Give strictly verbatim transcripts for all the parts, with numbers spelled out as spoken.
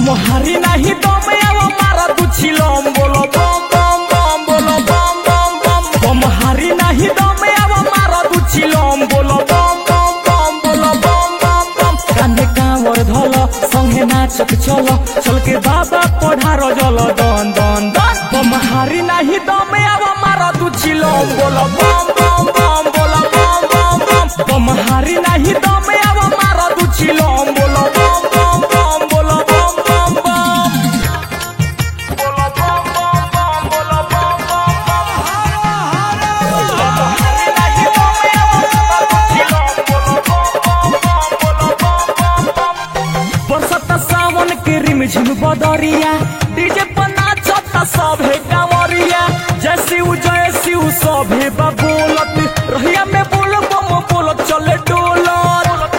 हारी नहीं दम आवा मारा तू छिलम बोलो बम बम बम बोलो बम बम बम बम हारी नहीं दम आवा मारा तू छिलम बोलो बम बम बम बोलो बम बम बम कांधे कांवर धलो संगे नाचक चलो चल के बाबा पढ़ारो जलो दन दन दन बम हारी नहीं दम आवा मारा तू छिलम बोलो बम बम बम बोलो बम बम बम बम हारी नहीं दम आवा मारा तू छिलम बोलो बम बम बम बोलो बम बम बम बोलो बम बम बम बोलो बम बम बम हारी नहीं दम आवा मारा तू छिलम बोलो बम बम बम बोलो बम बम बम बरसता सावन के रिमझिम बदरिया डीजे पर नाचता सभे कांवरिया जय शिव जय शिव सभे बोलत रहिया में बोल बम बोलत चले डोलत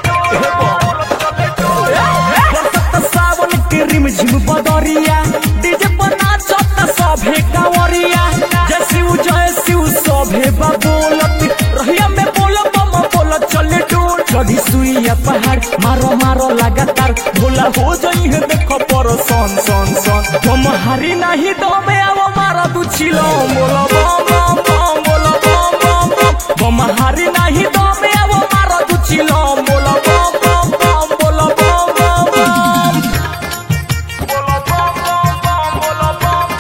बरसता सावन के रिमझिम बदरिया डीजे पर नाचता सभे कांवरिया जय शिव जय शिव सभे बोलत रहिया में बोल बम बोलत चले डोल चढ़ी सुइया पहाड़ मारो मारो लगातार भोला हो जाई है देखो पर सन सन सन बम हारी नहीं दम आवो मारा तू छिलम बोलो बम बम बम बोलो बम बम बम बम हारी नहीं दम आवो मारा तू छिलम बोलो बम बम बम बोलो बम बम बम बोलो बम बम बम बोलो बम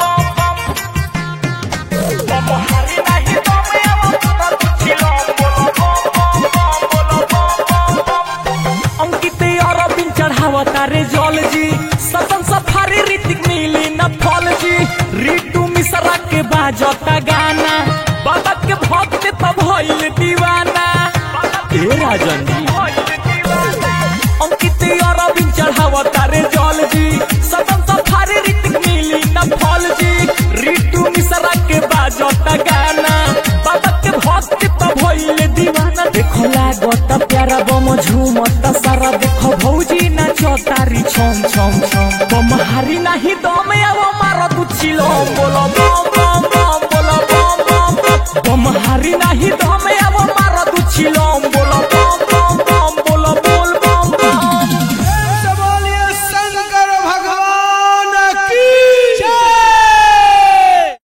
बम बम बम हारी नहीं दम आवो मारा तू छिलम बोलो बम बम बम बोलो बम बम बम अंकित अरविंद चढ़ावा तारे जल जी सतन सफारी ऋतिक मिली न फल जी रिटू मिश्रा के बाजता गाना बाबा के भक्त तो भइल दीवाना ए राजन जी अंकित अरविंद चढ़ावा तारे जल जी सतन सफारी ऋतिक मिली न फल जी रिटू मिश्रा के बाजता गाना बाबा के भक्त तो भइल दीवाना देखो लागत प्यारा बम झूमत सारा देखो भौजी नाचो तारी छम छम छम बम हारी नहीं दम आवो मारा तू छिलम बोलो